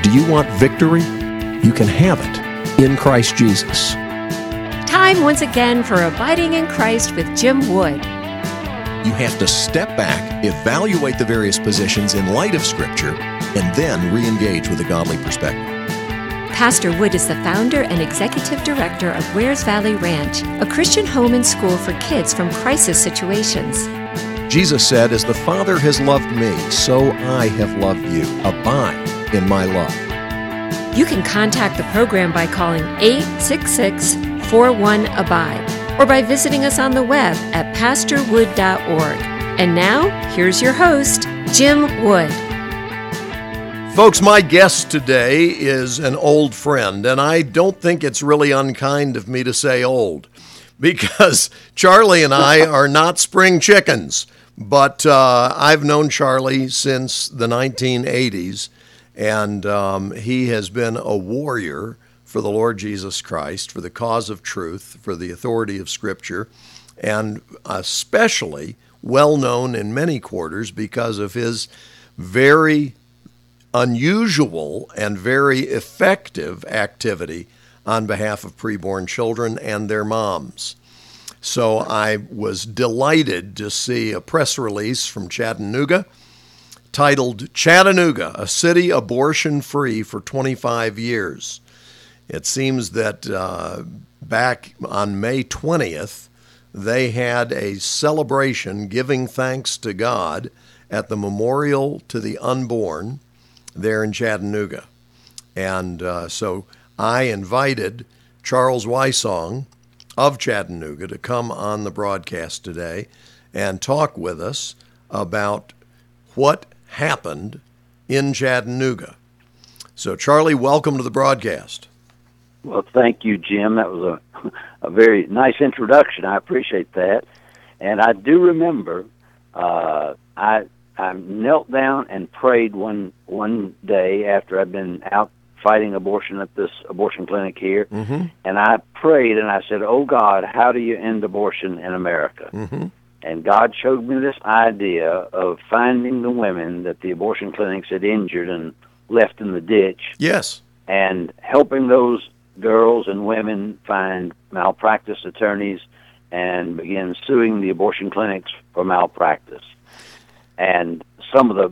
Do you want victory? You can have it in Christ Jesus. Time once again for Abiding in Christ with Jim Wood. You have to step back, evaluate the various positions in light of Scripture, and then re-engage with a godly perspective. Pastor Wood is the founder and executive director of Wares Valley Ranch, a Christian home and school for kids from crisis situations. Jesus said, "As the Father has loved me, so I have loved you. Abide in my love." You can contact the program by calling 866-41-ABIDE or by visiting us on the web at pastorwood.org. And now, here's your host, Jim Wood. Folks, my guest today is an old friend, and I don't think it's really unkind of me to say old, because Charlie and I are not spring chickens, but I've known Charlie since the 1980s, and he has been a warrior for the Lord Jesus Christ, for the cause of truth, for the authority of Scripture, and especially well known in many quarters because of his very unusual and very effective activity on behalf of preborn children and their moms. So I was delighted to see a press release from Chattanooga titled "Chattanooga, a city abortion-free for 25 years." It seems that back on May 20th, they had a celebration giving thanks to God at the Memorial to the Unborn there in Chattanooga. And so I invited Charles Wysong of Chattanooga to come on the broadcast today and talk with us about what happened in Chattanooga. So, Charlie, welcome to the broadcast. Well, thank you, Jim. That was a very nice introduction. I appreciate that. And I do remember I knelt down and prayed one day after I'd been out fighting abortion at this abortion clinic here. Mm-hmm. And I prayed and I said, "Oh, God, how do you end abortion in America?" Mm-hmm. And God showed me this idea of finding the women that the abortion clinics had injured and left in the ditch. Yes. And helping those girls and women find malpractice attorneys and begin suing the abortion clinics for malpractice. And some of the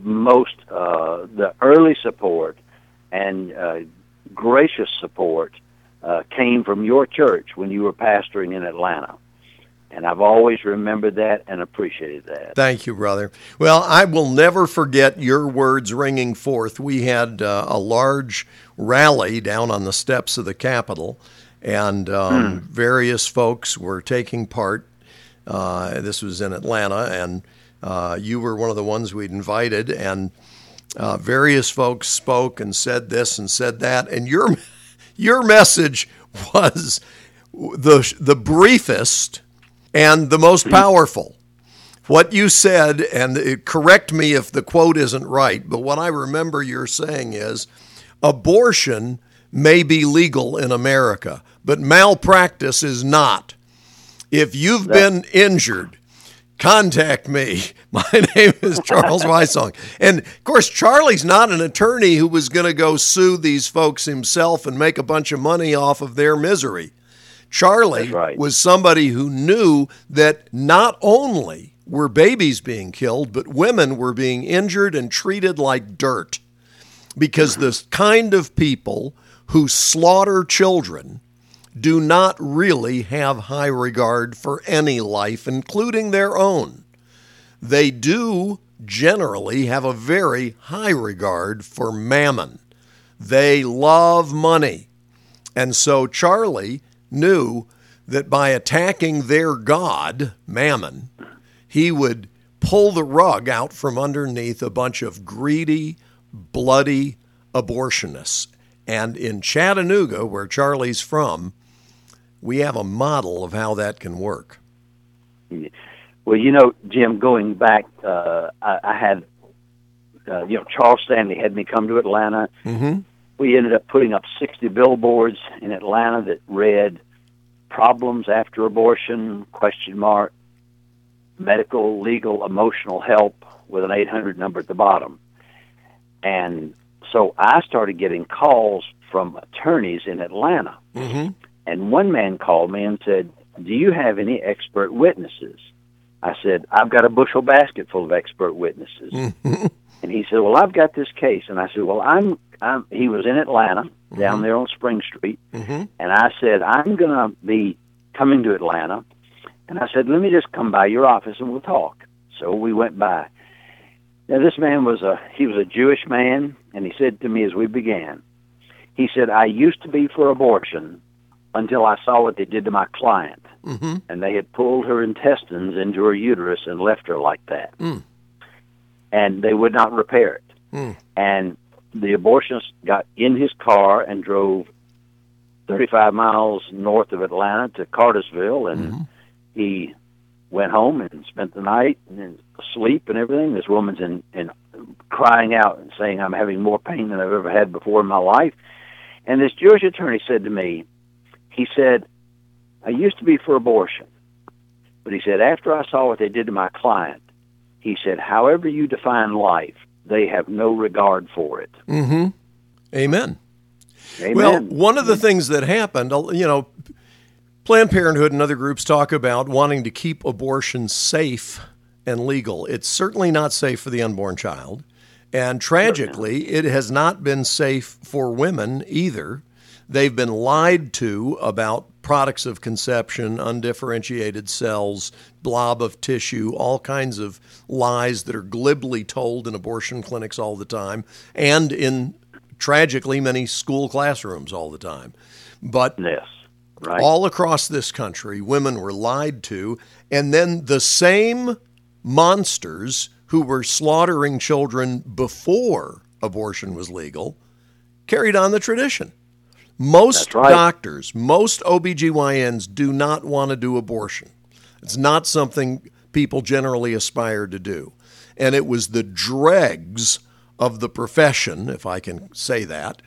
the early support and gracious support came from your church when you were pastoring in Atlanta. And I've always remembered that and appreciated that. Thank you, brother. Well, I will never forget your words ringing forth. We had a large rally down on the steps of the Capitol, and various folks were taking part. This was in Atlanta, and you were one of the ones we'd invited, and various folks spoke and said this and said that, and your message was the briefest and the most powerful. What you said, and correct me if the quote isn't right, but what I remember you're saying is, abortion may be legal in America, but malpractice is not. If you've been injured, contact me. My name is Charles Wysong. And, of course, Charlie's not an attorney who was going to go sue these folks himself and make a bunch of money off of their misery. Charlie was somebody who knew that not only were babies being killed, but women were being injured and treated like dirt, because the kind of people who slaughter children do not really have high regard for any life, including their own. They do generally have a very high regard for mammon. They love money. And so Charlie knew that by attacking their god, Mammon, he would pull the rug out from underneath a bunch of greedy, bloody abortionists. And in Chattanooga, where Charlie's from, we have a model of how that can work. Well, you know, Jim, going back, I had, Charles Stanley had me come to Atlanta. Mm-hmm. We ended up putting up 60 billboards in Atlanta that read, "Problems after abortion, ? Medical, legal, emotional help," with an 800 number at the bottom. And so I started getting calls from attorneys in Atlanta. Mm-hmm. And one man called me and said, "Do you have any expert witnesses?" I said, "I've got a bushel basket full of expert witnesses." Mm-hmm. And he said, "Well, I've got this case." And I said, "Well, he was in Atlanta, down there on Spring Street. Mm-hmm. And I said, "I'm going to be coming to Atlanta." And I said, "Let me just come by your office and we'll talk." So we went by. Now, this man was a Jewish man, and he said to me as we began, he said, "I used to be for abortion until I saw what they did to my client." Mm-hmm. And they had pulled her intestines into her uterus and left her like that. Mm. And they would not repair it. Mm. And the abortionist got in his car and drove 35 miles north of Atlanta to Cartersville, and he went home and spent the night and asleep and everything. This woman's in crying out and saying, "I'm having more pain than I've ever had before in my life." And this Jewish attorney said to me, he said, "I used to be for abortion, but," he said, "after I saw what they did to my client," he said, "however you define life, they have no regard for it." Mm-hmm. Amen. Amen. Well, one of the things that happened, Planned Parenthood and other groups talk about wanting to keep abortion safe and legal. It's certainly not safe for the unborn child. And tragically, it has not been safe for women either. They've been lied to about products of conception, undifferentiated cells, blob of tissue, all kinds of lies that are glibly told in abortion clinics all the time, and in, tragically, many school classrooms all the time. But yes, right. All across this country, women were lied to, and then the same monsters who were slaughtering children before abortion was legal carried on the tradition. Most doctors, most OBGYNs do not want to do abortion. It's not something people generally aspire to do. And it was the dregs of the profession, if I can say that,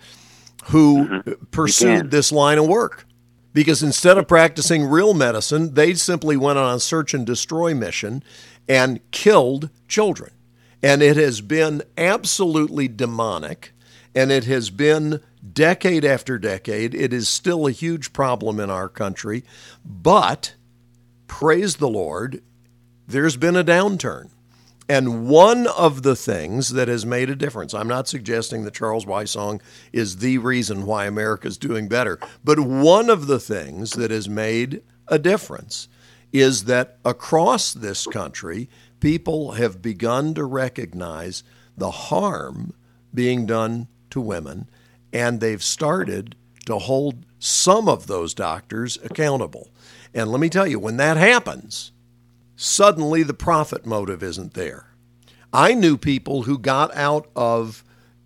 who pursued this line of work. Because instead of practicing real medicine, they simply went on a search and destroy mission and killed children. And it has been absolutely demonic, and it has been decade after decade. It is still a huge problem in our country, but praise the Lord, there's been a downturn. And one of the things that has made a difference, I'm not suggesting that Charles Wysong is the reason why America's doing better, but one of the things that has made a difference is that across this country, people have begun to recognize the harm being done to women, and they've started to hold some of those doctors accountable. And let me tell you, when that happens, suddenly the profit motive isn't there. I knew people who got out of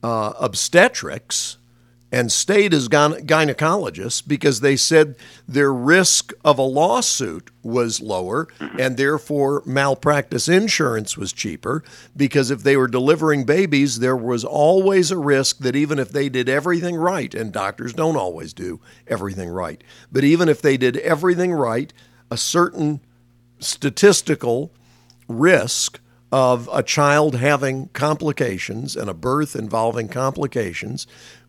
obstetrics and stayed as gynecologists because they said their risk of a lawsuit was lower and therefore malpractice insurance was cheaper, because if they were delivering babies, there was always a risk that even if they did everything right, and doctors don't always do everything right, but even if they did everything right, a certain statistical risk of a child having complications and a birth involving complications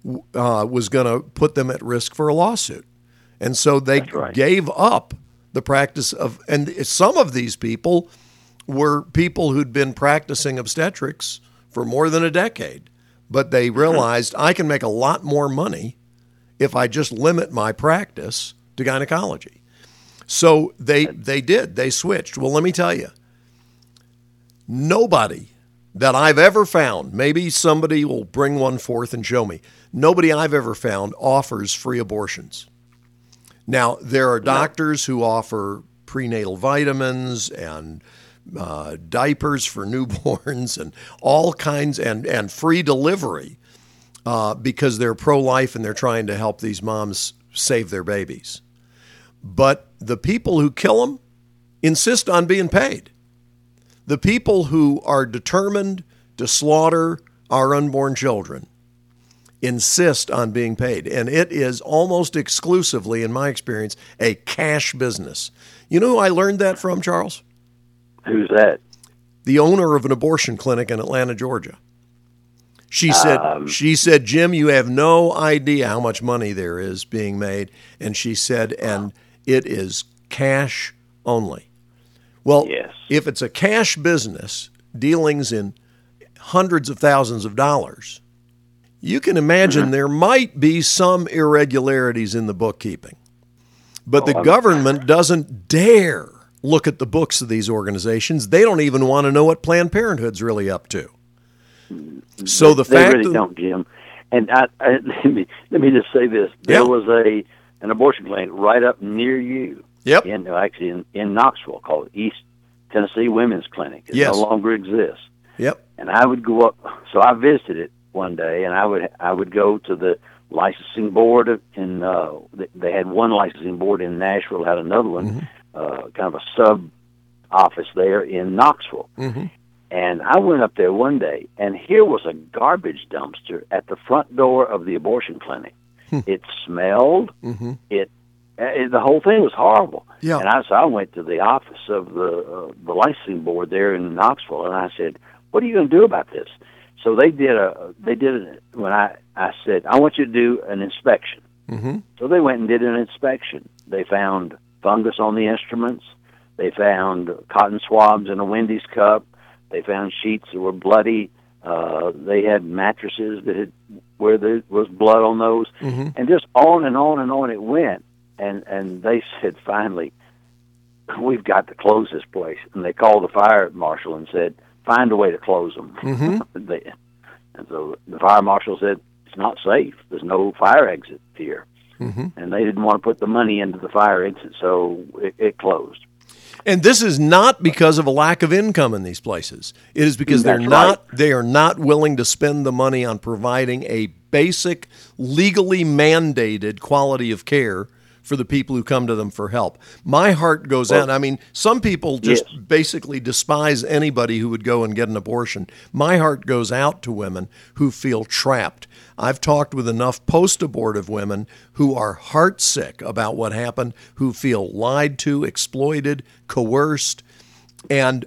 was going to put them at risk for a lawsuit. And so they gave up the practice of, and some of these people were people who'd been practicing obstetrics for more than a decade, but they realized I can make a lot more money if I just limit my practice to gynecology. So they switched. Well, let me tell you, nobody that I've ever found, maybe somebody will bring one forth and show me, nobody I've ever found offers free abortions. Now, there are doctors who offer prenatal vitamins and diapers for newborns and all kinds, and free delivery because they're pro-life and they're trying to help these moms save their babies. But the people who kill them insist on being paid. The people who are determined to slaughter our unborn children insist on being paid. And it is almost exclusively, in my experience, a cash business. You know who I learned that from, Charles? Who's that? The owner of an abortion clinic in Atlanta, Georgia. She said, Jim, you have no idea how much money there is being made. And she said, and it is cash only. Well, Yes. if it's a cash business, dealings in hundreds of thousands of dollars, you can imagine there might be some irregularities in the bookkeeping. But the government doesn't dare look at the books of these organizations. They don't even want to know what Planned Parenthood's really up to. So the they fact really don't, Jim. And let me just say this: there was an abortion clinic right up near you. Yep. In Knoxville, called East Tennessee Women's Clinic. It no longer exists. Yep. And I would go up. So I visited it one day, and I would go to the licensing board. They had one licensing board in Nashville, had another one, kind of a sub office there in Knoxville. Mm-hmm. And I went up there one day, and here was a garbage dumpster at the front door of the abortion clinic. It smelled. Mm-hmm. The whole thing was horrible. Yeah. And so I went to the office of the licensing board there in Knoxville, and I said, "What are you going to do about this?" So they did when I said, "I want you to do an inspection." Mm-hmm. So they went and did an inspection. They found fungus on the instruments. They found cotton swabs in a Wendy's cup. They found sheets that were bloody. They had mattresses where there was blood on those, and just on and on and on it went. And they said, finally, we've got to close this place. And they called the fire marshal and said, find a way to close them. Mm-hmm. And so the fire marshal said, it's not safe. There's no fire exit here. Mm-hmm. And they didn't want to put the money into the fire exit, so it closed. And this is not because of a lack of income in these places. It is because they are not willing to spend the money on providing a basic, legally mandated quality of care for the people who come to them for help. My heart goes out. I mean, some people just basically despise anybody who would go and get an abortion. My heart goes out to women who feel trapped. I've talked with enough post-abortive women who are heartsick about what happened, who feel lied to, exploited, coerced. And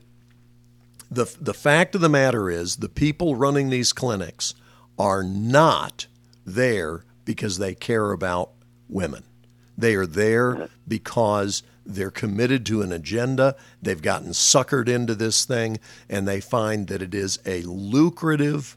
the fact of the matter is the people running these clinics are not there because they care about women. They are there because they're committed to an agenda. They've gotten suckered into this thing, and they find that it is a lucrative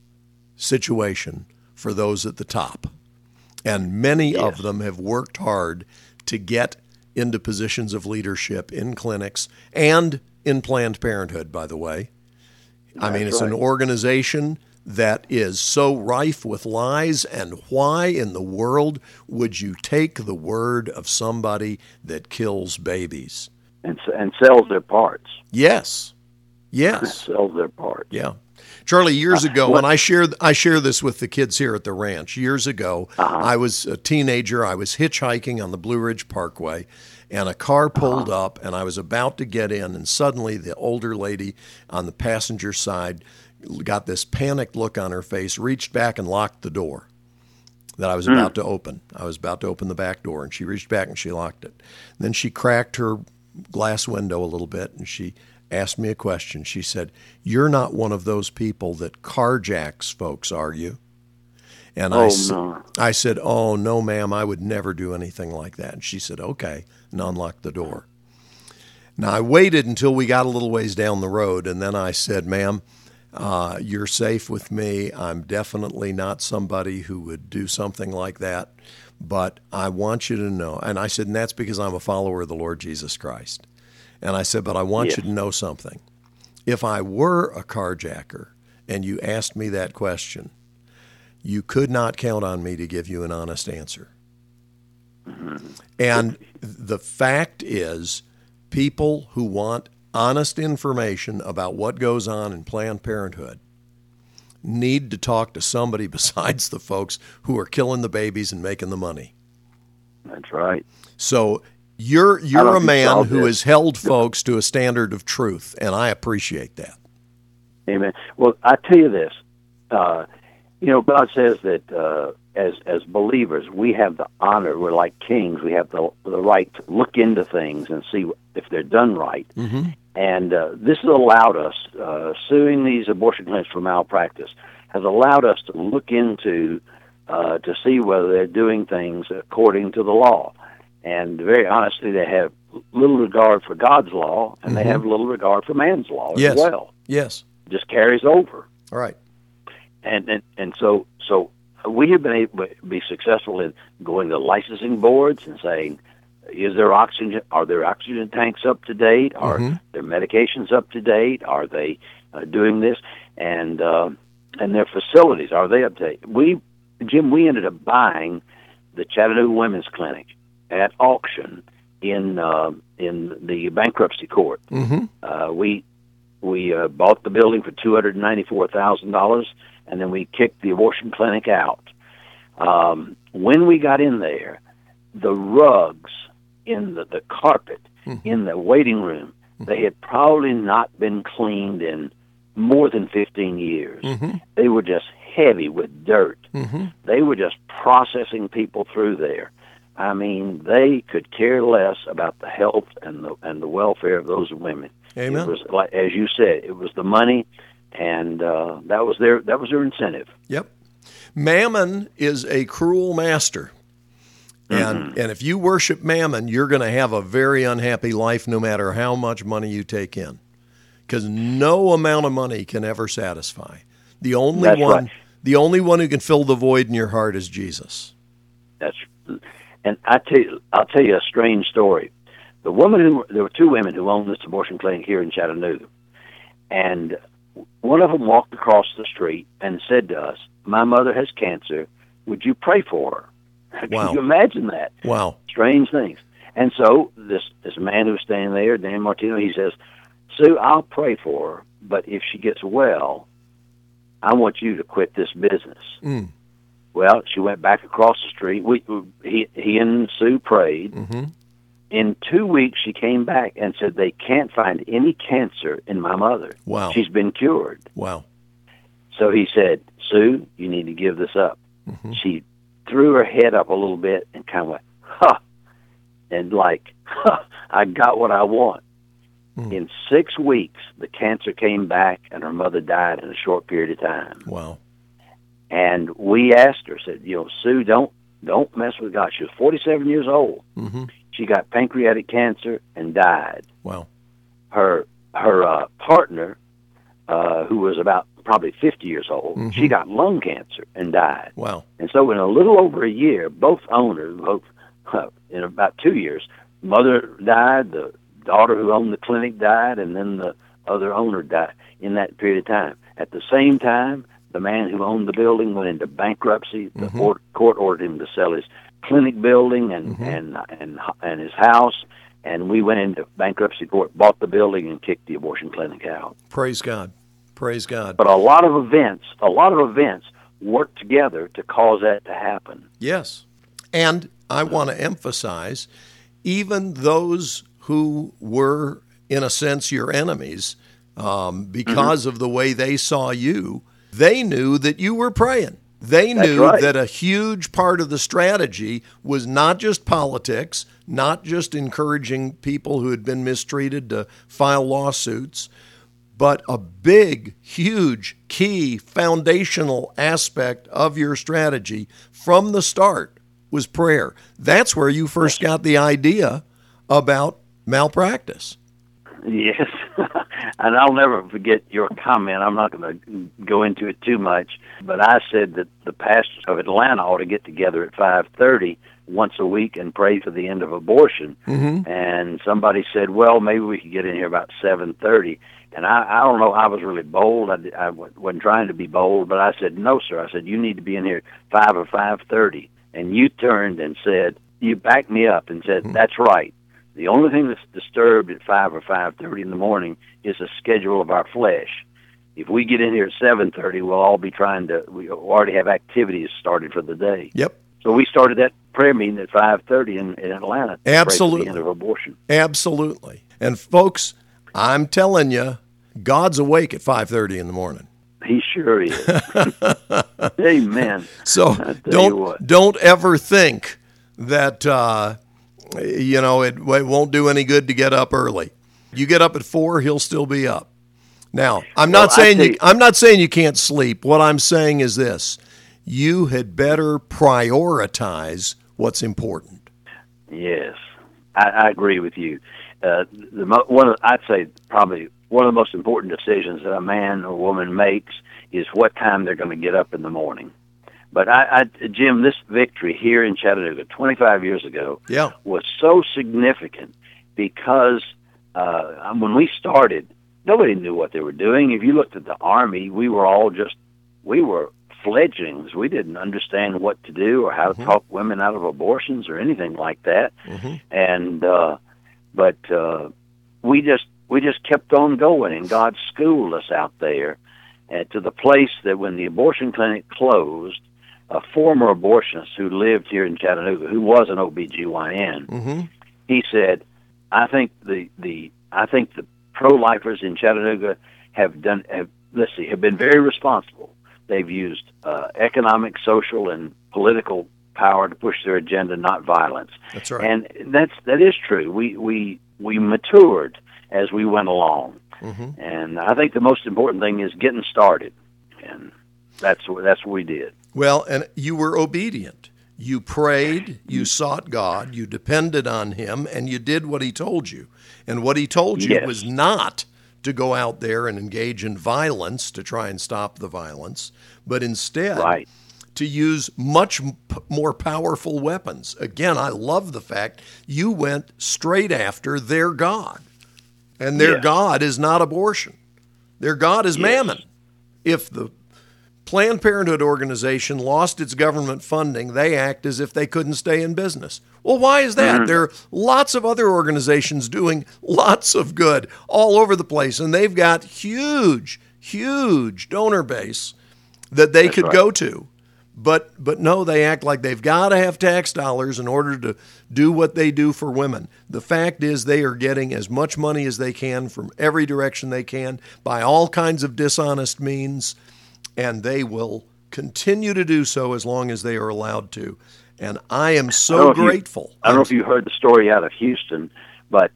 situation for those at the top. And many of them have worked hard to get into positions of leadership in clinics and in Planned Parenthood, by the way. I mean, it's an organization that is so rife with lies, and why in the world would you take the word of somebody that kills babies? And sells their parts. Yes. Sells their parts. Yeah. Charlie, years ago, and I share this with the kids here at the ranch. Years ago, I was a teenager. I was hitchhiking on the Blue Ridge Parkway, and a car pulled up, and I was about to get in, and suddenly the older lady on the passenger side got this panicked look on her face, reached back and locked the door that I was about to open. I was about to open the back door, and she reached back and she locked it. And then she cracked her glass window a little bit, and she asked me a question. She said, "You're not one of those people that carjacks folks, are you?" And I said, "Oh, no, ma'am, I would never do anything like that." And she said, "Okay," and unlocked the door. Now, I waited until we got a little ways down the road, and then I said, "Ma'am, you're safe with me. I'm definitely not somebody who would do something like that, but I want you to know." And I said, and that's because I'm a follower of the Lord Jesus Christ. And I said, but I want you to know something. If I were a carjacker and you asked me that question, you could not count on me to give you an honest answer. And the fact is, people who want honest information about what goes on in Planned Parenthood need to talk to somebody besides the folks who are killing the babies and making the money. That's right. So you're a man who has held folks to a standard of truth, and I appreciate that. Amen. Well, I tell you this, God says that as believers, we have the honor. We're like kings. We have the right to look into things and see if they're done right. Mm-hmm. And this has allowed us, suing these abortion clinics for malpractice, has allowed us to look into to see whether they're doing things according to the law. And very honestly, they have little regard for God's law, and they have little regard for man's law as well. Yes. Just carries over. All right. And so we have been able to be successful in going to licensing boards and saying, is there oxygen? Are their oxygen tanks up to date? Are their medications up to date? Are they doing this? And their facilities, are they up to date? Jim, we ended up buying the Chattanooga Women's Clinic at auction in the bankruptcy court. We bought the building for $294,000, and then we kicked the abortion clinic out. When we got in there, the rugs in the carpet in the waiting room, they had probably not been cleaned in more than 15 years. They were just heavy with dirt. They were just processing people through there. I mean, they could care less about the health and the welfare of those women. Amen. It was, like, as you said, it was the money, and that was their incentive. Yep. Mammon is a cruel master. And if you worship mammon, you're going to have a very unhappy life no matter how much money you take in, because no amount of money can ever satisfy. The only one who can fill the void in your heart is Jesus. And I'll tell you a strange story. There were two women who owned this abortion clinic here in Chattanooga, and one of them walked across the street and said to us, "My mother has cancer. Would you pray for her?" Wow. Can you imagine that? Wow. Strange things. And so this man who was standing there, Dan Martino, he says, "Sue, I'll pray for her, but if she gets well, I want you to quit this business." Well, she went back across the street. He and Sue prayed. In 2 weeks, she came back and said, "They can't find any cancer in my mother. Wow. She's been cured." Wow. So he said, "Sue, you need to give this up." She threw her head up a little bit and kind of went, "Huh," and like, "Huh, I got what I want." In 6 weeks, the cancer came back, and her mother died in a short period of time. Wow. And we asked her, said, "Sue, don't mess with God." She was 47 years old. She got pancreatic cancer and died. Wow. Her partner, who was about probably 50 years old, she got lung cancer and died. Wow. And so in a little over a year, both owners, in about 2 years, mother died, the daughter who owned the clinic died, and then the other owner died in that period of time. At the same time, the man who owned the building went into bankruptcy. The court ordered him to sell his clinic building and his house, and we went into bankruptcy court, bought the building, and kicked the abortion clinic out. Praise God. Praise God. But a lot of events work together to cause that to happen. Yes. And I want to emphasize, even those who were, in a sense, your enemies, because of the way they saw you, they knew that you were praying. They knew that a huge part of the strategy was not just politics, not just encouraging people who had been mistreated to file lawsuits, but a big, huge, key, foundational aspect of your strategy from the start was prayer. That's where you first got the idea about malpractice. Yes, and I'll never forget your comment. I'm not going to go into it too much, but I said that the pastors of Atlanta ought to get together at 5:30 once a week and pray for the end of abortion. And somebody said, "Well, maybe we could get in here about 7:30." And I don't know, I was really bold. I wasn't trying to be bold, but I said, "No, sir." I said, "You need to be in here 5 or 5:30. And you turned and said, you backed me up and said, "That's right. The only thing that's disturbed at 5 or 5:30 in the morning is the schedule of our flesh. If we get in here at 7:30, we'll all be we already have activities started for the day." Yep. So we started that prayer meeting at 5:30 in Atlanta. Absolutely. To pray for the end of abortion. Absolutely. And folks, I'm telling you, God's awake at 5:30 in the morning. He sure is. Amen. So don't ever think that it won't do any good to get up early. You get up at 4, he'll still be up. Now, I'm not saying you can't sleep. What I'm saying is this: you had better prioritize what's important. Yes, I agree with you. I'd say probably one of the most important decisions that a man or woman makes is what time they're going to get up in the morning. But Jim, this victory here in Chattanooga 25 years ago was so significant because when we started, nobody knew what they were doing. If you looked at the Army, we were fledglings. We didn't understand what to do or how to talk women out of abortions or anything like that. And but we just kept on going, and God schooled us out there to the place that when the abortion clinic closed, a former abortionist who lived here in Chattanooga, who was an OBGYN, he said, I think the pro-lifers in Chattanooga have been very responsible. They've used economic, social, and political power to push their agenda, not violence. That's right. And that is true. We matured as we went along. And I think the most important thing is getting started. And that's what we did. Well, and you were obedient. You prayed, you sought God, you depended on Him, and you did what He told you. And what He told you was not to go out there and engage in violence to try and stop the violence, but instead to use much more powerful weapons. Again, I love the fact you went straight after their God. And their God is not abortion. Their God is mammon. If the Planned Parenthood organization lost its government funding, they act as if they couldn't stay in business. Well, why is that? There are lots of other organizations doing lots of good all over the place, and they've got huge donor base that they could go to. But no, they act like they've got to have tax dollars in order to do what they do for women. The fact is they are getting as much money as they can from every direction they can by all kinds of dishonest means, and they will continue to do so as long as they are allowed to. And I am so grateful. I don't know if you heard the story out of Houston, but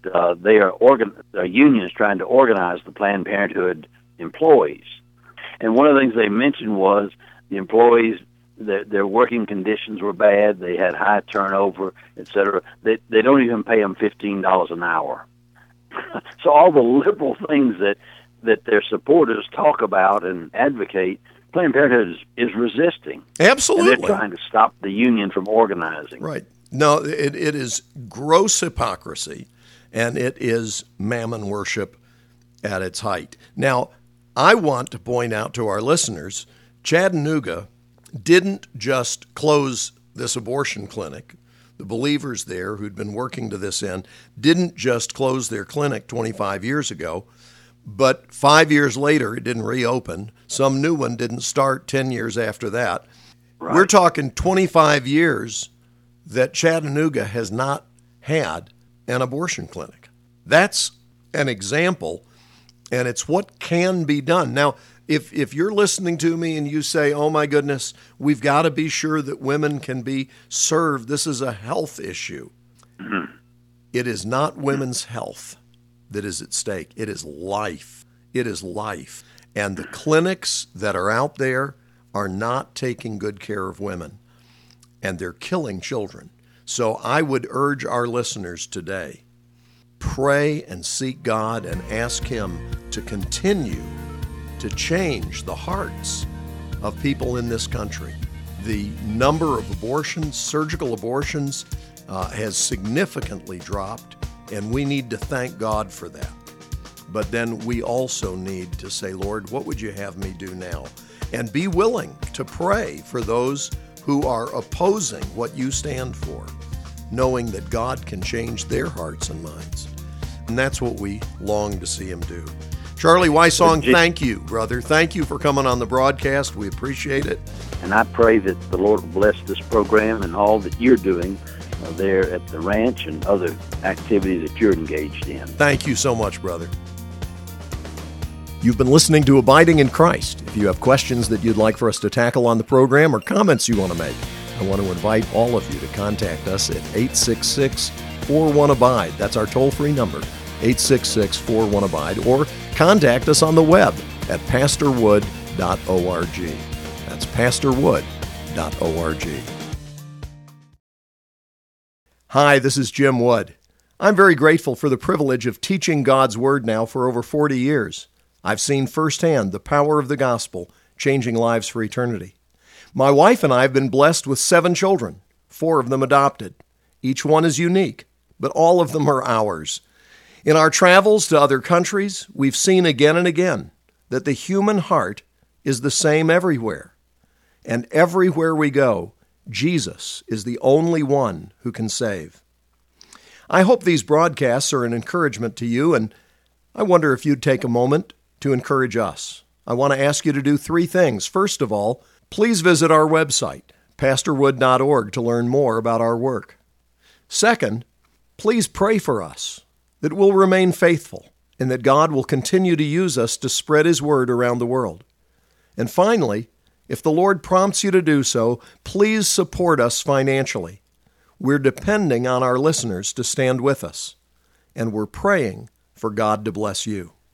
a union is trying to organize the Planned Parenthood employees. And one of the things they mentioned was the employees, their working conditions were bad, they had high turnover, et cetera. They don't even pay them $15 an hour. So all the liberal things that their supporters talk about and advocate, Planned Parenthood is resisting. Absolutely. And they're trying to stop the union from organizing. Right. No, it is gross hypocrisy, and it is mammon worship at its height. Now, I want to point out to our listeners, Chattanooga didn't just close this abortion clinic. The believers there who'd been working to this end didn't just close their clinic 25 years ago, but 5 years later, it didn't reopen. Some new one didn't start 10 years after that. Right. We're talking 25 years that Chattanooga has not had an abortion clinic. That's an example, and it's what can be done. Now, if you're listening to me and you say, oh my goodness, we've got to be sure that women can be served, this is a health issue. It is not women's health that is at stake. It is life. It is life. And the clinics that are out there are not taking good care of women, and they're killing children. So I would urge our listeners today, pray and seek God and ask Him to continue to change the hearts of people in this country. The number of abortions, surgical abortions, has significantly dropped, and we need to thank God for that. But then we also need to say, Lord, what would you have me do now? And be willing to pray for those who are opposing what you stand for, knowing that God can change their hearts and minds. And that's what we long to see Him do. Charlie Wysong, thank you, brother. Thank you for coming on the broadcast. We appreciate it. And I pray that the Lord will bless this program and all that you're doing there at the ranch and other activities that you're engaged in. Thank you so much, brother. You've been listening to Abiding in Christ. If you have questions that you'd like for us to tackle on the program or comments you want to make, I want to invite all of you to contact us at 866-41-ABIDE. That's our toll-free number, 866-41-ABIDE, or contact us on the web at pastorwood.org. That's pastorwood.org. Hi, this is Jim Wood. I'm very grateful for the privilege of teaching God's Word now for over 40 years. I've seen firsthand the power of the gospel changing lives for eternity. My wife and I have been blessed with 7 children, 4 of them adopted. Each one is unique, but all of them are ours. In our travels to other countries, we've seen again and again that the human heart is the same everywhere. And everywhere we go, Jesus is the only one who can save. I hope these broadcasts are an encouragement to you, and I wonder if you'd take a moment to encourage us. I want to ask you to do 3 things. First of all, please visit our website, pastorwood.org, to learn more about our work. Second, please pray for us, that we'll remain faithful, and that God will continue to use us to spread His word around the world. And finally, if the Lord prompts you to do so, please support us financially. We're depending on our listeners to stand with us, and we're praying for God to bless you.